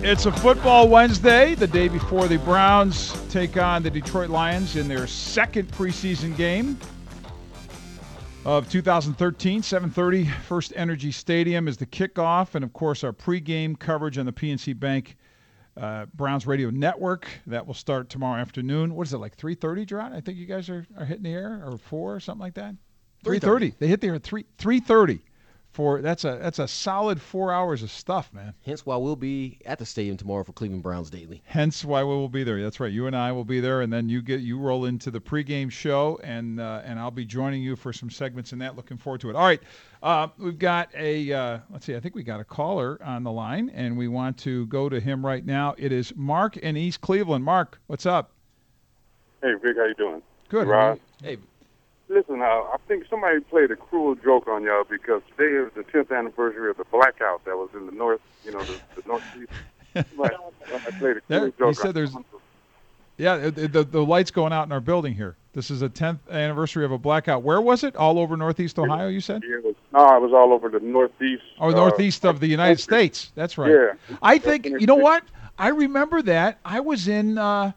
It's a football Wednesday, the day before the Browns take on the Detroit Lions in their second preseason game of 2013. 7:30, First Energy Stadium is the kickoff, and of course our pregame coverage on the PNC Bank Browns Radio Network. That will start tomorrow afternoon. What is it, like 3:30, Gerard? I think you guys are hitting the air, or 4 or something like that? 3:30. They hit the air at 3:30. That's a solid 4 hours of stuff, man. Hence why we'll be at the stadium tomorrow for Cleveland Browns Daily. Hence why we will be there. That's right. You and I will be there, and then you roll into the pregame show, and I'll be joining you for some segments in that. Looking forward to it. All right, we've got let's see. I think we got a caller on the line, and we want to go to him right now. It is Mark in East Cleveland. Mark, what's up? Hey, Vic, how you doing? Good, Rod. Hey. Listen, I think somebody played a cruel joke on y'all because today is the 10th anniversary of the blackout that was in the north, the northeast. I played a cruel joke. He said there's, the light's going out in our building here. This is a 10th anniversary of a blackout. Where was it? All over Northeast Ohio, you said? It was all over the northeast. Oh, northeast of the United States. That's right. Yeah. I think, you know what? I remember that. I was working for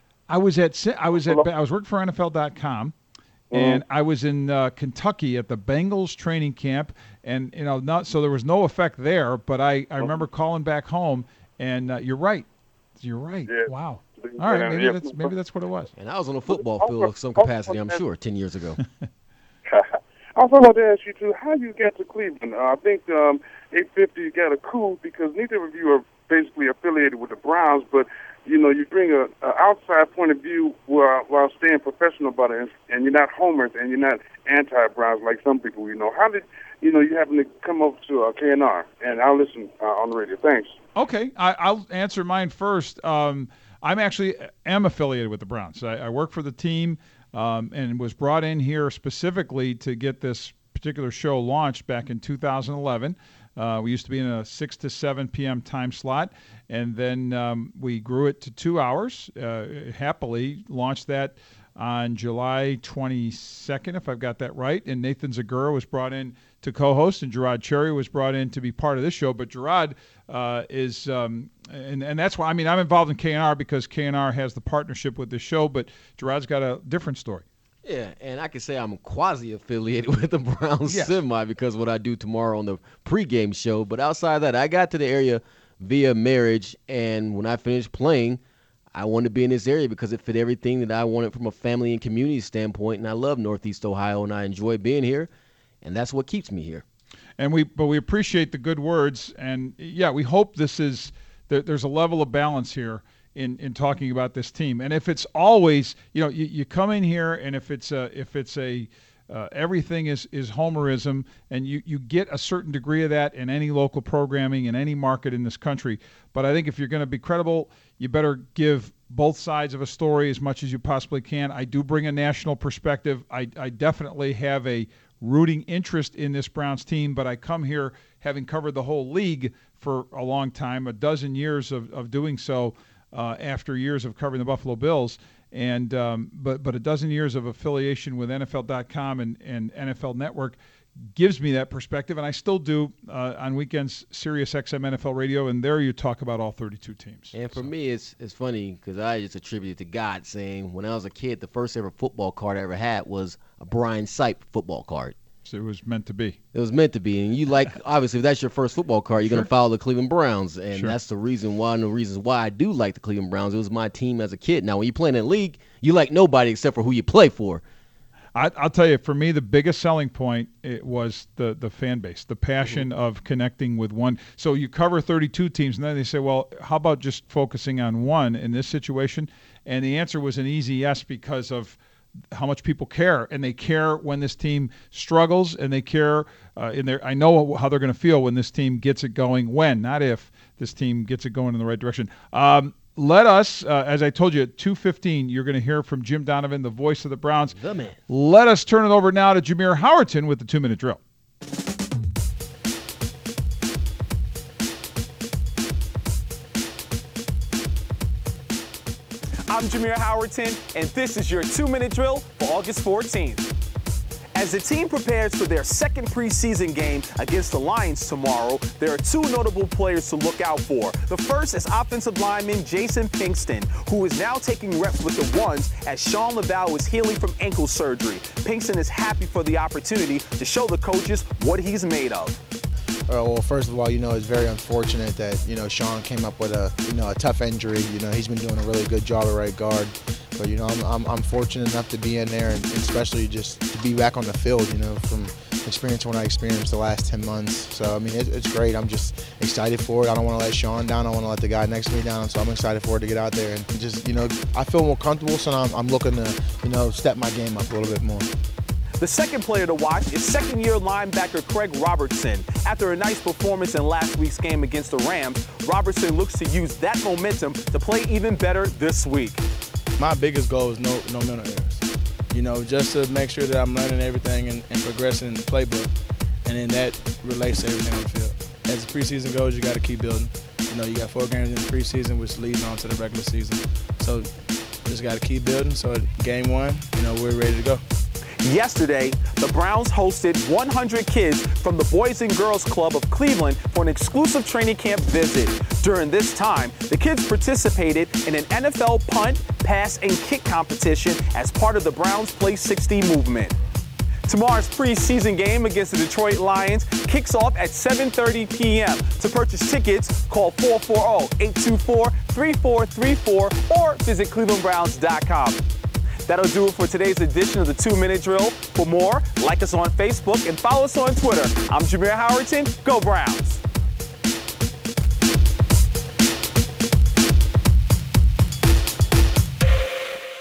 NFL.com. And I was in Kentucky at the Bengals training camp, and so there was no effect there. But I remember calling back home, and you're right. You're right. Yeah. Wow. All right, maybe that's what it was. And I was on a football field of some capacity, I'm sure, 10 years ago. I also wanted to ask you too, how you get to Cleveland? I think 850 got a coup because neither of you are basically affiliated with the Browns, but you bring an outside point of view while staying professional about it, and you're not homers and you're not anti-Browns like some people. How did you happen to come up to KNR? And I'll listen on the radio. Thanks. Okay, I'll answer mine first. I'm actually affiliated with the Browns. I work for the team and was brought in here specifically to get this particular show launched back in 2011. We used to be in a 6 to 7 p.m. time slot, and then we grew it to 2 hours. Happily launched that on July 22nd, if I've got that right. And Nathan Zagura was brought in to co-host, and Gerard Cherry was brought in to be part of this show. But Gerard is, and that's why, I'm involved in KNR because KNR has the partnership with this show, but Gerard's got a different story. Yeah, and I can say I'm quasi-affiliated with the Browns semi because of what I do tomorrow on the pregame show. But outside of that, I got to the area via marriage, and when I finished playing, I wanted to be in this area because it fit everything that I wanted from a family and community standpoint, and I love Northeast Ohio, and I enjoy being here, and that's what keeps me here. And we appreciate the good words, and, we hope there's a level of balance here in talking about this team. And if it's always, you come in here, and if it's everything is homerism, and you get a certain degree of that in any local programming in any market in this country. But I think if you're going to be credible, you better give both sides of a story as much as you possibly can. I do bring a national perspective. I definitely have a rooting interest in this Browns team, but I come here having covered the whole league for a long time, a dozen years of doing so. After years of covering the Buffalo Bills, and but a dozen years of affiliation with NFL.com and NFL Network gives me that perspective, and I still do on weekends Sirius XM NFL Radio, and there you talk about all 32 teams. And for me, it's funny because I just attribute it to God saying when I was a kid, the first ever football card I ever had was a Brian Sipe football card. So it was meant to be. It was meant to be. And you obviously, if that's your first football card, you're going to follow the Cleveland Browns. And that's one of the reasons why I do like the Cleveland Browns. It was my team as a kid. Now, when you play in a league, you like nobody except for who you play for. I'll tell you, for me, the biggest selling point was the fan base, the passion of connecting with one. So you cover 32 teams, and then they say, well, how about just focusing on one in this situation? And the answer was an easy yes because of how much people care, and they care when this team struggles, and they care I know how they're going to feel when this team gets it going, not if this team gets it going in the right direction. Let us, as I told you, at 2:15, you're going to hear from Jim Donovan, the voice of the Browns. The man. Let us turn it over now to Jameer Howerton with the 2-minute drill. I'm Jameer Howerton, and this is your 2-minute drill for August 14th. As the team prepares for their second preseason game against the Lions tomorrow, there are two notable players to look out for. The first is offensive lineman Jason Pinkston, who is now taking reps with the Ones as Sean Laval is healing from ankle surgery. Pinkston is happy for the opportunity to show the coaches what he's made of. Well, first of all, it's very unfortunate that, Sean came up with a tough injury. He's been doing a really good job at right guard. But, I'm fortunate enough to be in there and especially just to be back on the field, from experience when I experienced the last 10 months. So, it's great. I'm just excited for it. I don't want to let Sean down. I want to let the guy next to me down. So I'm excited for it to get out there and just, I feel more comfortable. So now I'm looking to, step my game up a little bit more. The second player to watch is second-year linebacker Craig Robertson. After a nice performance in last week's game against the Rams, Robertson looks to use that momentum to play even better this week. My biggest goal is no mental errors. Just to make sure that I'm learning everything and progressing in the playbook, and then that relates to everything on the field. As the preseason goes, you got to keep building. You got 4 games in the preseason, which leads on to the regular season. So just got to keep building. So at game 1, we're ready to go. Yesterday, the Browns hosted 100 kids from the Boys and Girls Club of Cleveland for an exclusive training camp visit. During this time, the kids participated in an NFL punt, pass, and kick competition as part of the Browns Play 60 movement. Tomorrow's preseason game against the Detroit Lions kicks off at 7:30 p.m. To purchase tickets, call 440-824-3434 or visit clevelandbrowns.com. That'll do it for today's edition of the 2-Minute Drill. For more, like us on Facebook and follow us on Twitter. I'm Jameer Howerton. Go Browns!